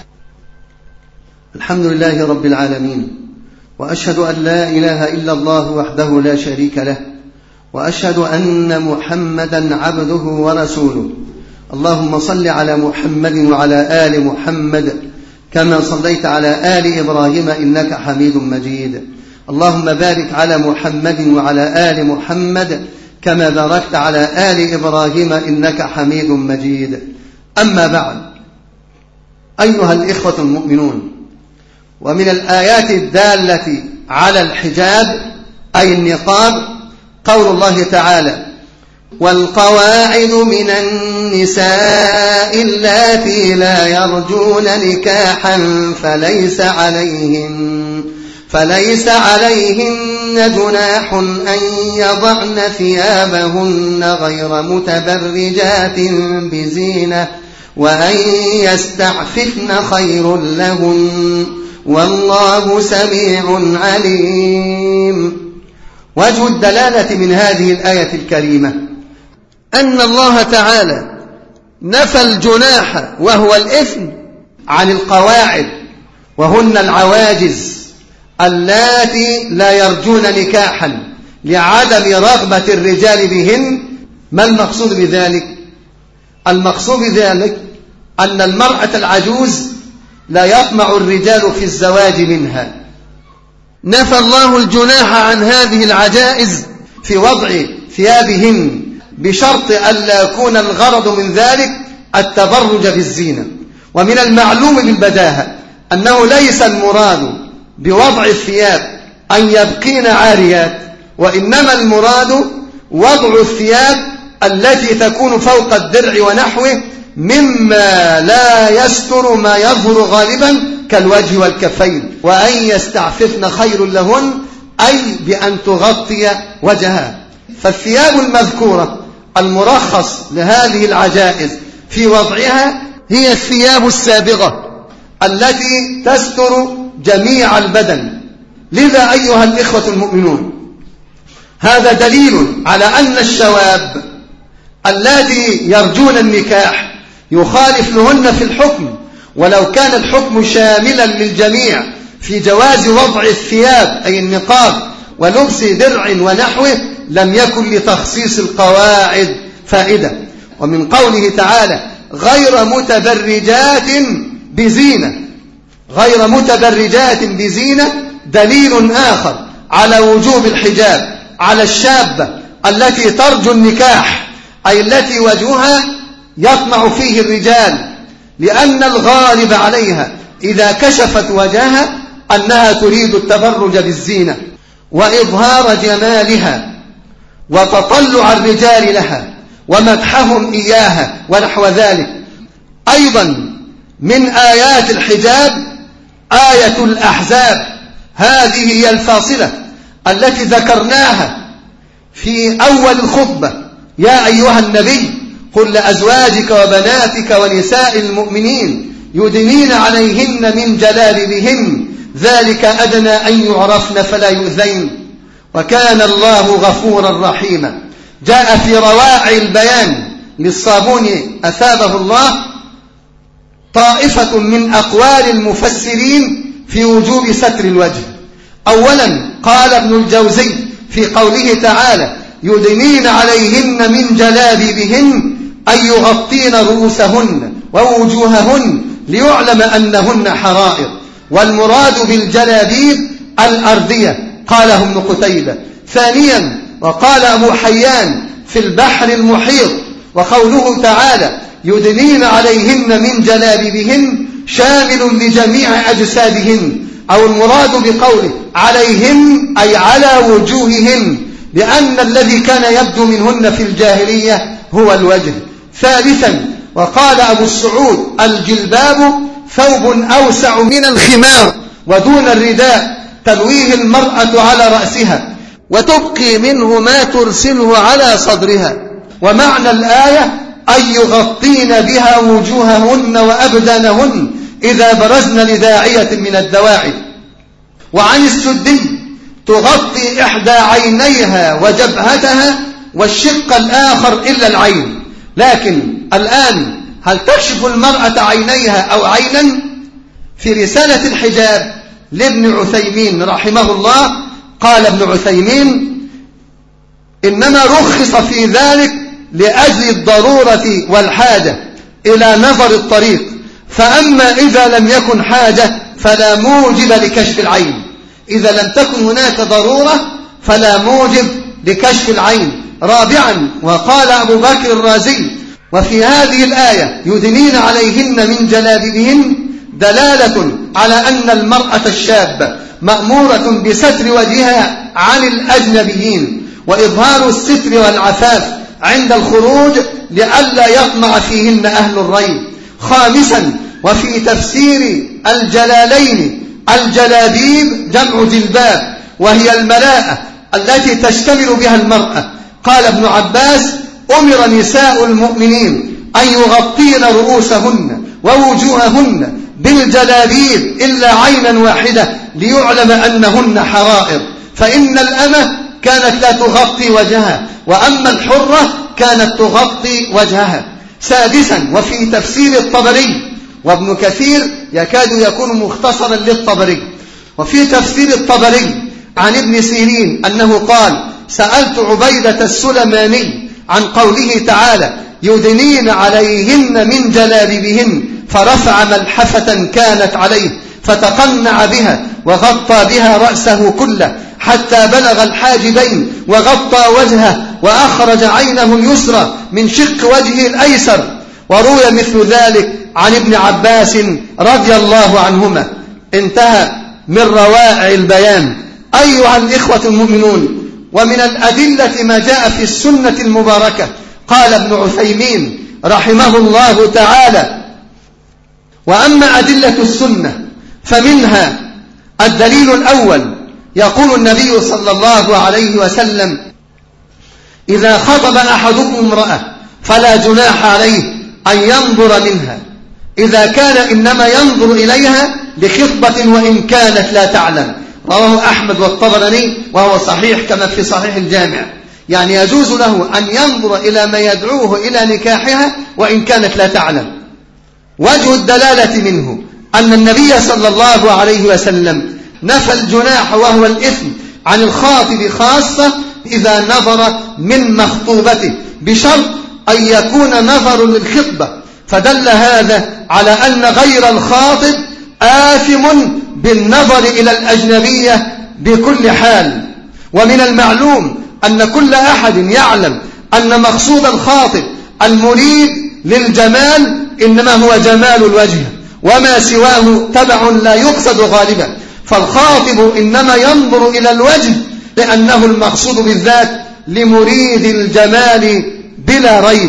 الحمد لله رب العالمين، وأشهد أن لا إله إلا الله وحده لا شريك له، وأشهد أن محمدا عبده ورسوله. اللهم صل على محمد وعلى آل محمد كما صليت على آل إبراهيم إنك حميد مجيد. اللهم بارك على محمد وعلى آل محمد كما باركت على آل إبراهيم إنك حميد مجيد. أما بعد، أيها الإخوة المؤمنون، ومن الآيات الدالة على الحجاب أي النقاب قول الله تعالى: والقواعد من النساء اللاتي لا يرجون نكاحا فليس عليهن جناح أن يضعن ثيابهن غير متبرجات بزينة وأن يستعففن خير لهن والله سميع عليم. وجه الدلالة من هذه الآية الكريمة أن الله تعالى نفى الجناح وهو الإثم عن القواعد، وهن العواجز اللاتي لا يرجون نكاحا لعدم رغبة الرجال بهن. ما المقصود بذلك؟ المقصود بذلك أن المرأة العجوز لا يطمع الرجال في الزواج منها. نفى الله الجناح عن هذه العجائز في وضع ثيابهن بشرط ألا يكون الغرض من ذلك التبرج بالزينة. ومن المعلوم بالبداهة أنه ليس المراد بوضع الثياب أن يبقين عاريات، وإنما المراد وضع الثياب التي تكون فوق الدرع ونحوه مما لا يستر ما يظهر غالبا كالوجه والكفين، وأن يستعففن خير لهن، أي بأن تغطي وجهها. فالثياب المذكورة المرخص لهذه العجائز في وضعها هي الثياب السابغة التي تستر جميع البدن. لذا أيها الإخوة المؤمنون، هذا دليل على أن الشواب الذي يرجون النكاح يخالف لهن في الحكم، ولو كان الحكم شاملا للجميع في جواز وضع الثياب أي النقاب ولبس درع ونحوه لم يكن لتخصيص القواعد فائدة. ومن قوله تعالى غير متبرجات بزينة دليل آخر على وجوب الحجاب على الشابة التي ترجو النكاح، أي التي وجهها يطمع فيه الرجال، لأن الغالب عليها إذا كشفت وجهها أنها تريد التبرج بالزينة وإظهار جمالها وتطلع الرجال لها ومدحهم إياها ونحو ذلك. أيضا من آيات الحجاب آية الأحزاب، هذه هي الفاصلة التي ذكرناها في أول الخطبة: يا أيها النبي قل لأزواجك وبناتك ونساء المؤمنين يدنين عليهن من جلابيبهن ذلك أدنى أن يعرفن فلا يؤذين وكان الله غفورا رحيما. جاء في رواعي البيان للصابوني أثابه الله طائفة من أقوال المفسرين في وجوب ستر الوجه. أولا قال ابن الجوزي في قوله تعالى يدنين عليهن من جلابيبهن أن يغطين رؤوسهن ووجوههن ليعلم أنهن حرائر، والمراد بالجلابيب الأردية، قاله ابن قتيبة. ثانيا وقال أبو حيان في البحر المحيط وقوله تعالى يدنين عليهن من جلابيبهن شامل لجميع أجسادهن، أو المراد بقوله عليهن أي على وجوههن، لأن الذي كان يبدو منهن في الجاهلية هو الوجه. ثالثا وقال أبو السعود الجلباب ثوب أوسع من الخمار ودون الرداء تلويه المرأة على رأسها وتبقي منه ما ترسله على صدرها. ومعنى الآية أن يغطين بها وجوههن وأبدانهن إذا برزن لداعية من الدواعي. وعن السدي تغطي إحدى عينيها وجبهتها والشق الآخر إلا العين. لكن الآن هل تكشف المرأة عينيها أو عينا؟ في رسالة الحجاب لابن عثيمين رحمه الله قال ابن عثيمين إنما رخص في ذلك لأجل الضرورة والحاجة إلى نظر الطريق، فأما إذا لم يكن حاجة فلا موجب لكشف العين. إذا لم تكن هناك ضرورة فلا موجب لكشف العين. رابعا وقال أبو بكر الرازي وفي هذه الآية يدنين عليهن من جلابيبهن دلالة على أن المرأة الشابة مأمورة بستر وجهها عن الأجنبيين وإظهار الستر والعفاف عند الخروج لئلا يطمع فيهن أهل الري. خامسا وفي تفسير الجلالين الجلابيب جمع جلباب وهي الملاءة التي تشتمل بها المرأة. قال ابن عباس أمر نساء المؤمنين أن يغطين رؤوسهن ووجوههن بالجلابيب إلا عينا واحدة ليعلم أنهن حرائر، فإن الأمة كانت لا تغطي وجهها وأما الحرة كانت تغطي وجهها. سادسا وفي تفسير الطبري وابن كثير يكاد يكون مختصرا للطبري. وفي تفسير الطبري عن ابن سيرين أنه قال: سألت عبيدة السلماني عن قوله تعالى: يدنين عليهن من جلابيبهن، فرفع ملحفة كانت عليه فتقنع بها وغطى بها رأسه كله حتى بلغ الحاجبين، وغطى وجهه وأخرج عينه اليسرى من شق وجهه الأيسر. وروي مثل ذلك عن ابن عباس رضي الله عنهما. انتهى من روائع البيان. أيها الإخوة المؤمنون، ومن الأدلة ما جاء في السنة المباركة. قال ابن عثيمين رحمه الله تعالى: وأما أدلة السنة فمنها الدليل الأول، يقول النبي صلى الله عليه وسلم: إذا خطب أحدكم امرأة فلا جناح عليه أن ينظر منها، إذا كان إنما ينظر إليها لخطبة وإن كانت لا تعلم. رواه أحمد والطبراني وهو صحيح كما في صحيح الجامع. يعني يجوز له أن ينظر إلى ما يدعوه إلى نكاحها وإن كانت لا تعلم. وجه الدلالة منه أن النبي صلى الله عليه وسلم نفى الجناح وهو الإثم عن الخاطب خاصة إذا نظر من مخطوبته، بشرط أن يكون نظر للخطبة. فدل هذا على أن غير الخاطب آثم بالنظر إلى الأجنبية بكل حال. ومن المعلوم أن كل أحد يعلم أن مقصود الخاطب المريد للجمال إنما هو جمال الوجه، وما سواه تبع لا يقصد غالبا. فالخاطب إنما ينظر إلى الوجه لأنه المقصود بالذات لمريد الجمال بلا ريب.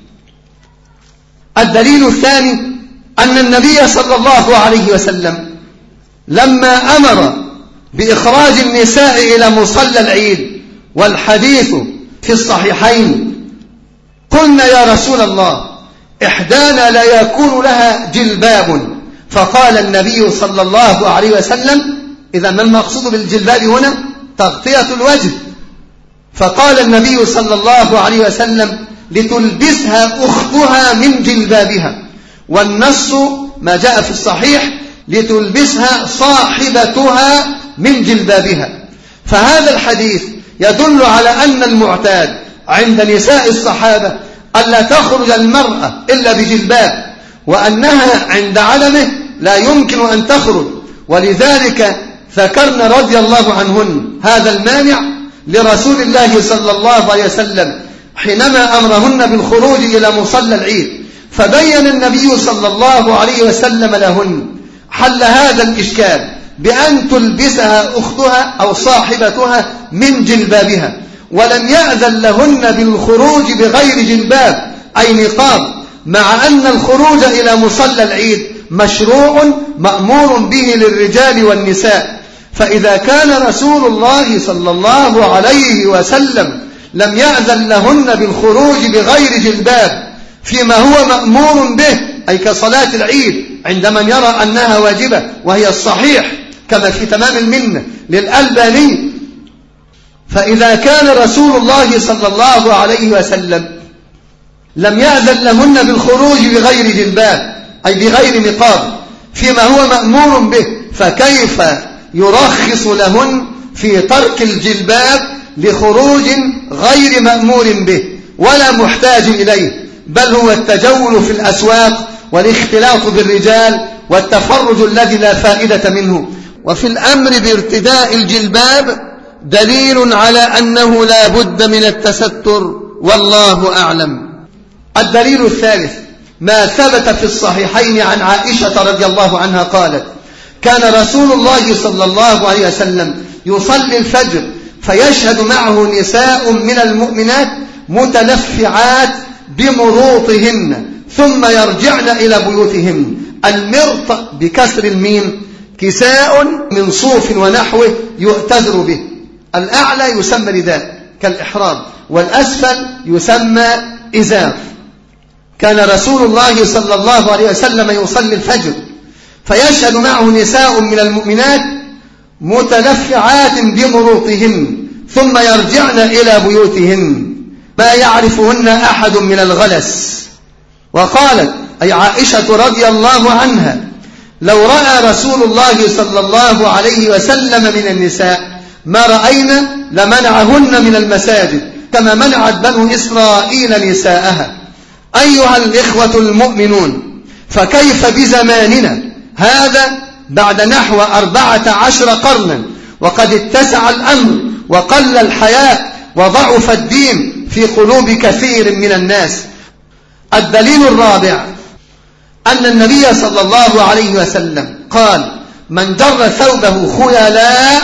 الدليل الثاني أن النبي صلى الله عليه وسلم لما أمر بإخراج النساء إلى مصلى العيد، والحديث في الصحيحين، قلنا: يا رسول الله، إحدانا لا يكون لها جلباب. فقال النبي صلى الله عليه وسلم: إذا ما المقصود بالجلباب هنا؟ تغطية الوجه. فقال النبي صلى الله عليه وسلم: لتلبسها أختها من جلبابها. والنص ما جاء في الصحيح: لتلبسها صاحبتها من جلبابها. فهذا الحديث يدل على أن المعتاد عند نساء الصحابة ألا تخرج المرأة إلا بجلباب، وأنها عند عدمه لا يمكن أن تخرج. ولذلك ذكرنا رضي الله عنهن هذا المانع لرسول الله صلى الله عليه وسلم حينما أمرهن بالخروج إلى مصلى العيد. فبين النبي صلى الله عليه وسلم لهن حل هذا الإشكال بأن تلبسها أختها أو صاحبتها من جلبابها، ولم يأذن لهن بالخروج بغير جلباب أي نقاب، مع أن الخروج إلى مصلى العيد مشروع مأمور به للرجال والنساء. فإذا كان رسول الله صلى الله عليه وسلم لم يأذن لهن بالخروج بغير جلباب فيما هو مأمور به، أي كصلاة العيد عند من يرى أنها واجبة وهي الصحيح كما في تمام المنة للألباني، فإذا كان رسول الله صلى الله عليه وسلم لم يأذن لهن بالخروج بغير جلباب أي بغير نقاب فيما هو مأمور به، فكيف يرخص لهن في ترك الجلباب لخروج غير مأمور به ولا محتاج إليه، بل هو التجول في الأسواق والاختلاط بالرجال والتفرج الذي لا فائدة منه. وفي الأمر بارتداء الجلباب دليل على أنه لا بد من التستر، والله أعلم. الدليل الثالث ما ثبت في الصحيحين عن عائشة رضي الله عنها قالت: كان رسول الله صلى الله عليه وسلم يصلي الفجر فيشهد معه نساء من المؤمنات متلفعات بمروطهن ثم يرجعن إلى بيوتهن. المرط بكسر الميم كساء من صوف ونحوه يؤتذر به، الأعلى يسمى رداء كالإحرام والأسفل يسمى إزار. كان رسول الله صلى الله عليه وسلم يصلي الفجر فيشهد معه نساء من المؤمنات متلفعات بمروطهن ثم يرجعن إلى بيوتهن ما يعرفهن أحد من الغلس. وقالت أي عائشة رضي الله عنها لو رأى رسول الله صلى الله عليه وسلم من النساء ما رأينا لمنعهن من المساجد كما منعت بنو إسرائيل نساءها. أيها الإخوة المؤمنون، فكيف بزماننا هذا بعد نحو 14 قرنا وقد اتسع الأمر وقل الحياء وضعف الدين في قلوب كثير من الناس؟ الدليل الرابع أن النبي صلى الله عليه وسلم قال: من جر ثوبه خيلاء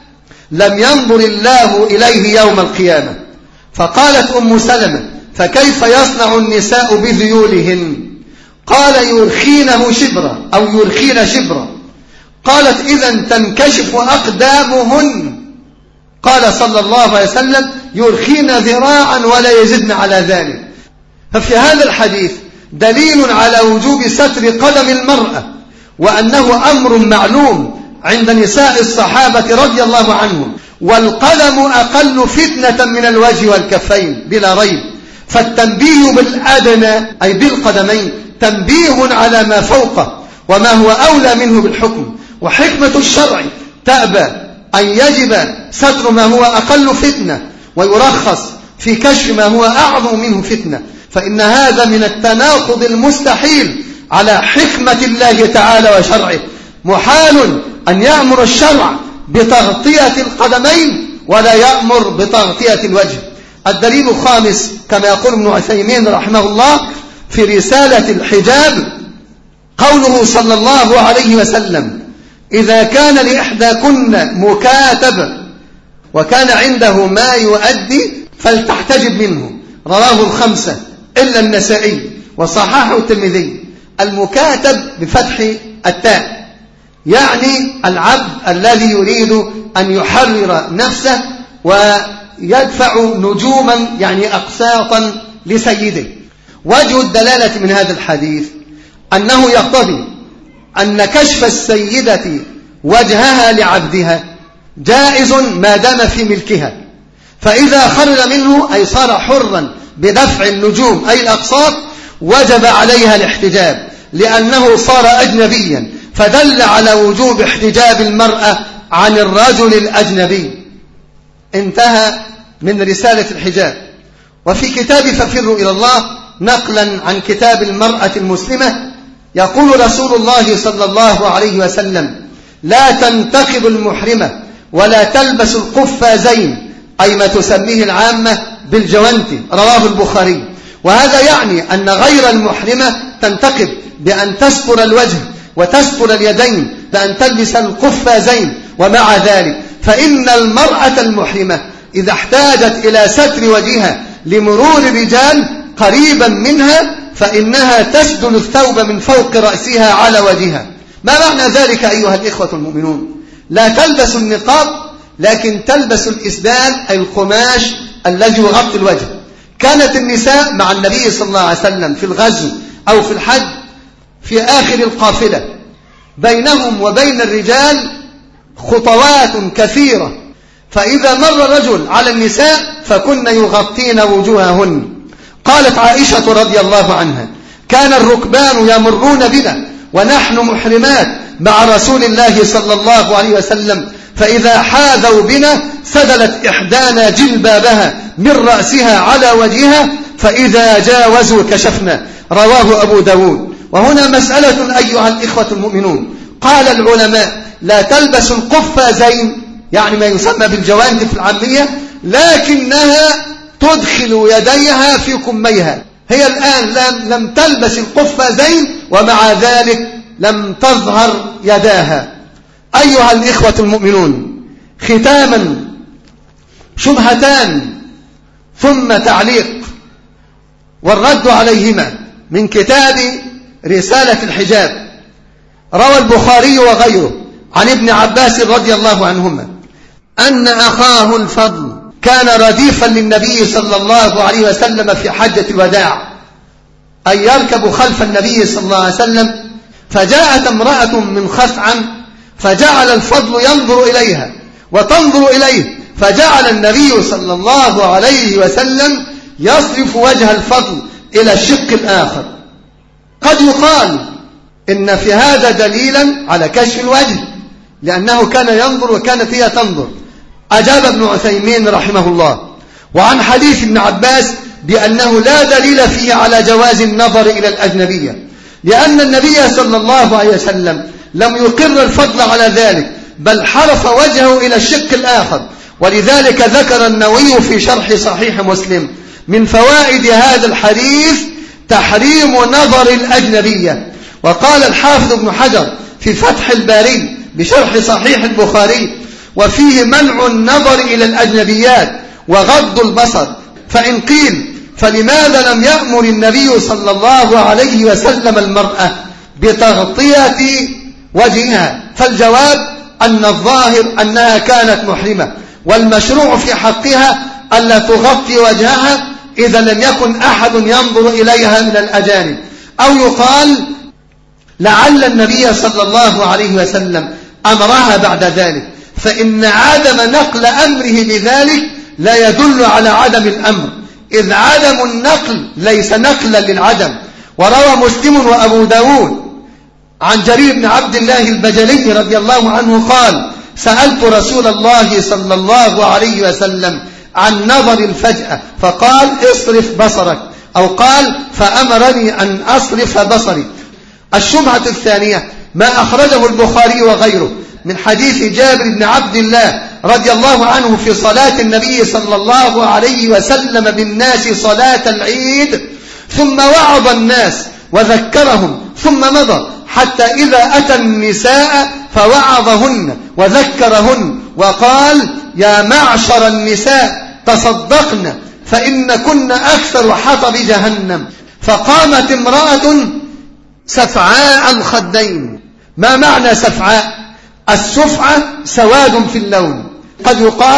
لم ينظر الله إليه يوم القيامة. فقالت أم سلمة: فكيف يصنع النساء بذيولهن؟ قال: يرخينه شبرا أو يرخين شبرا. قالت: إذن تنكشف أقدامهن. قال صلى الله عليه وسلم: يرخين ذراعا ولا يزدن على ذلك. ففي هذا الحديث دليل على وجوب ستر قدم المرأة، وأنه أمر معلوم عند نساء الصحابة رضي الله عنهم، والقدم أقل فتنة من الوجه والكفين بلا ريب. فالتنبيه بالأدنى أي بالقدمين تنبيه على ما فوقه وما هو أولى منه بالحكم. وحكمة الشرع تأبى أن يجب ستر ما هو أقل فتنة ويرخص في كشف ما هو أعظم منه فتنة، فإن هذا من التناقض المستحيل على حكمة الله تعالى وشرعه. محال أن يأمر الشرع بتغطية القدمين ولا يأمر بتغطية الوجه. الدليل الخامس كما يقول ابن عثيمين رحمه الله في رسالة الحجاب قوله صلى الله عليه وسلم: إذا كان لإحداكن مكاتب وكان عنده ما يؤدي فلتحتجب منه. رواه الخمسة إلا النسائي وصححه الترمذي. المكاتب بفتح التاء يعني العبد الذي يريد أن يحرر نفسه ويدفع نجوما يعني أقساطا لسيده. وجه الدلالة من هذا الحديث أنه يقتضي أن كشف السيدة وجهها لعبدها جائز ما دام في ملكها، فإذا خرج منه أي صار حرا بدفع النجوم أي الأقساط وجب عليها الاحتجاب لأنه صار أجنبيا، فدل على وجوب احتجاب المرأة عن الرجل الأجنبي. انتهى من رسالة الحجاب. وفي كتاب ففروا إلى الله نقلا عن كتاب المرأة المسلمة يقول رسول الله صلى الله عليه وسلم: لا تنتقب المحرمة ولا تلبس القفازين أي ما تسميه العامة بالجوانت. رواه البخاري. وهذا يعني أن غير المحرمة تنتقب بأن تستر الوجه وتستر اليدين بأن تلبس القفازين. ومع ذلك فإن المرأة المحرمة إذا احتاجت إلى ستر وجهها لمرور الرجال قريبا منها فإنها تسدل الثوب من فوق رأسها على وجهها. ما معنى ذلك أيها الإخوة المؤمنون؟ لا تلبس النقاب لكن تلبس الإسدال أي القماش الذي يغطي الوجه. كانت النساء مع النبي صلى الله عليه وسلم في الغزو أو في الحج في آخر القافلة بينهم وبين الرجال خطوات كثيرة، فإذا مر رجل على النساء فكن يغطين وجوههن. قالت عائشة رضي الله عنها: كان الركبان يمرون بنا ونحن محرمات مع رسول الله صلى الله عليه وسلم، فإذا حاذوا بنا سدلت إحدانا جلبابها من رأسها على وجهها فإذا جاوزوا كشفنا. رواه أبو داود. وهنا مسألة أيها الإخوة المؤمنون. قال العلماء: لا تلبس القفازين يعني ما يسمى بالجوانت في العامية، لكنها تدخل يديها في كميها. هي الآن لم تلبس القفازين ومع ذلك لم تظهر يداها. أيها الإخوة المؤمنون، ختاما شبهتان ثم تعليق والرد عليهما من كتاب رسالة الحجاب. روى البخاري وغيره عن ابن عباس رضي الله عنهما أن أخاه الفضل كان رديفا للنبي صلى الله عليه وسلم في حجة الوداع، أي يركب خلف النبي صلى الله عليه وسلم، فجاءت امرأة من خثعم فجعل الفضل ينظر إليها وتنظر إليه، فجعل النبي صلى الله عليه وسلم يصرف وجه الفضل إلى الشق الآخر. قد يقال إن في هذا دليلا على كشف الوجه، لأنه كان ينظر وكانت هي تنظر. أجاب ابن عثيمين رحمه الله: وعن حديث ابن عباس بأنه لا دليل فيه على جواز النظر إلى الأجنبية، لأن النبي صلى الله عليه وسلم لم يقر الفضل على ذلك، بل حرف وجهه إلى الشق الآخر. ولذلك ذكر النووي في شرح صحيح مسلم من فوائد هذا الحديث تحريم نظر الأجنبية. وقال الحافظ ابن حجر في فتح الباري بشرح صحيح البخاري: وفيه منع النظر إلى الأجنبيات وغض البصر. فإن قيل فلماذا لم يأمر النبي صلى الله عليه وسلم المرأة بتغطية وجهها؟ فالجواب أن الظاهر أنها كانت محرمة، والمشروع في حقها ألا تغطي وجهها إذا لم يكن أحد ينظر إليها من الأجانب. أو يقال لعل النبي صلى الله عليه وسلم أمرها بعد ذلك، فإن عدم نقل أمره بذلك لا يدل على عدم الأمر، إذ عدم النقل ليس نقلا للعدم. وروى مسلم وأبو داود عن جرير بن عبد الله البجلي رضي الله عنه قال: سألت رسول الله صلى الله عليه وسلم عن نظر الفجأة فقال: اصرف بصرك، أو قال: فأمرني أن أصرف بصري. الشبهة الثانية ما أخرجه البخاري وغيره من حديث جابر بن عبد الله رضي الله عنه في صلاة النبي صلى الله عليه وسلم بالناس صلاة العيد، ثم وعظ الناس وذكرهم ثم مضى حتى إذا أتى النساء فوعظهن وذكرهن وقال: يا معشر النساء تصدقن فإن كن أكثر حطب جهنم. فقامت امرأة سفعاء الخدين. ما معنى سفعاء؟ السفعة سواد في اللون. قد يقال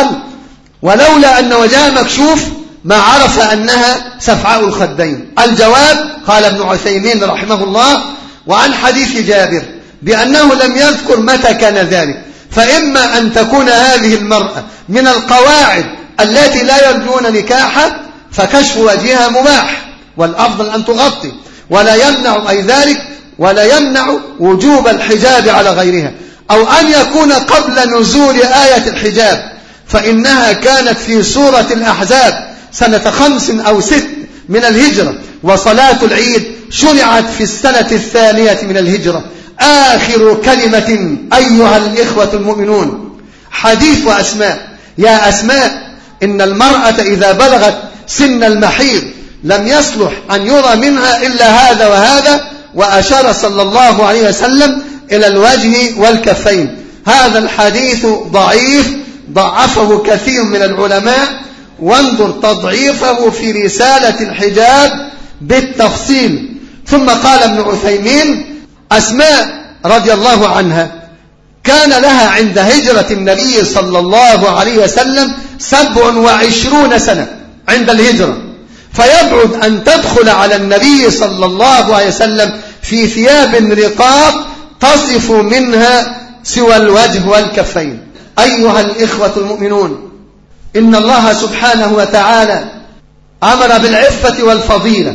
ولولا أن وجهها مكشوف ما عرف أنها سفعاء الخدين. الجواب قال ابن عثيمين رحمه الله: وعن حديث جابر بأنه لم يذكر متى كان ذلك، فإما أن تكون هذه المرأة من القواعد التي لا يرجون نكاحا فكشف وجهها مباح، والأفضل أن تغطي، ولا يمنع أي ذلك ولا يمنع وجوب الحجاب على غيرها. أو أن يكون قبل نزول آية الحجاب، فإنها كانت في سورة الأحزاب سنة 5 أو 6 من الهجرة، وصلاة العيد شرعت في السنة 2 من الهجرة. آخر كلمة أيها الإخوة المؤمنون. حديث أسماء: يا أسماء، إن المرأة إذا بلغت سن المحيض لم يصلح أن يرى منها إلا هذا وهذا، وأشار صلى الله عليه وسلم إلى الوجه والكفين. هذا الحديث ضعيف، ضعفه كثير من العلماء، وانظر تضعيفه في رسالة الحجاب بالتفصيل. ثم قال ابن عثيمين: أسماء رضي الله عنها كان لها عند هجرة النبي صلى الله عليه وسلم 27 سنة عند الهجرة، فيبعد أن تدخل على النبي صلى الله عليه وسلم في ثياب رقاق تصف منها سوى الوجه والكفين. أيها الإخوة المؤمنون، إن الله سبحانه وتعالى أمر بالعفة والفضيلة،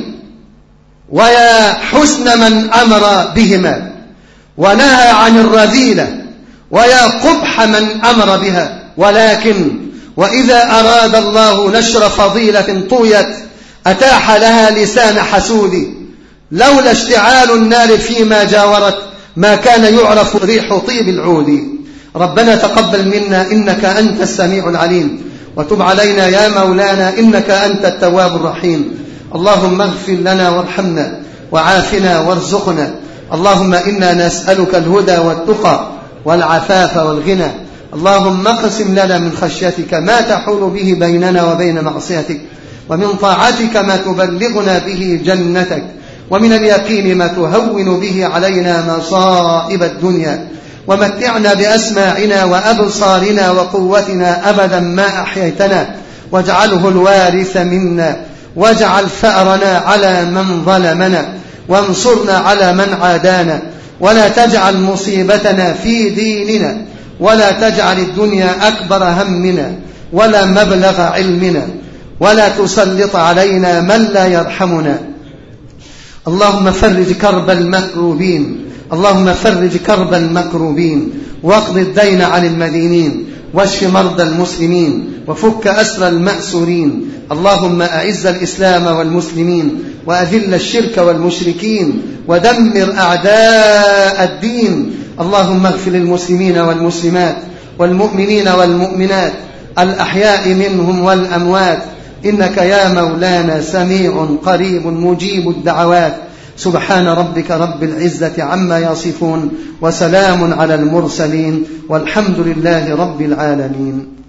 ويا حسن من أمر بهما، ونهى عن الرذيلة، ويا قبح من أمر بها. ولكن وإذا أراد الله نشر فضيلة طويت أتاح لها لسان حسود، لولا اشتعال النار فيما جاورت ما كان يعرف ريح طيب العود. ربنا تقبل منا إنك أنت السميع العليم، وتب علينا يا مولانا إنك أنت التواب الرحيم. اللهم اغفر لنا وارحمنا وعافنا وارزقنا. اللهم إنا نسألك الهدى والتقى والعفاف والغنى. اللهم اقسم لنا من خشيتك ما تحول به بيننا وبين معصيتك، ومن طاعتك ما تبلغنا به جنتك، ومن اليقين ما تهون به علينا مصائب الدنيا. ومتعنا بأسماعنا وأبصارنا وقوتنا أبدا ما أحييتنا، واجعله الوارث منا، واجعل ثأرنا على من ظلمنا، وانصرنا على من عادانا، ولا تجعل مصيبتنا في ديننا، ولا تجعل الدنيا أكبر همنا ولا مبلغ علمنا، ولا تسلط علينا من لا يرحمنا. اللهم فرج كرب المكروبين، اللهم فرج كرب المكروبين، واقض الدين عن المدينين، واشف مرضى المسلمين، وفك أسر المأسورين. اللهم أعز الإسلام والمسلمين، وأذل الشرك والمشركين، ودمر أعداء الدين. اللهم اغفر للمسلمين والمسلمات والمؤمنين والمؤمنات الأحياء منهم والأموات، إنك يا مولانا سميع قريب مجيب الدعوات. سبحان ربك رب العزة عما يصفون، وسلام على المرسلين، والحمد لله رب العالمين.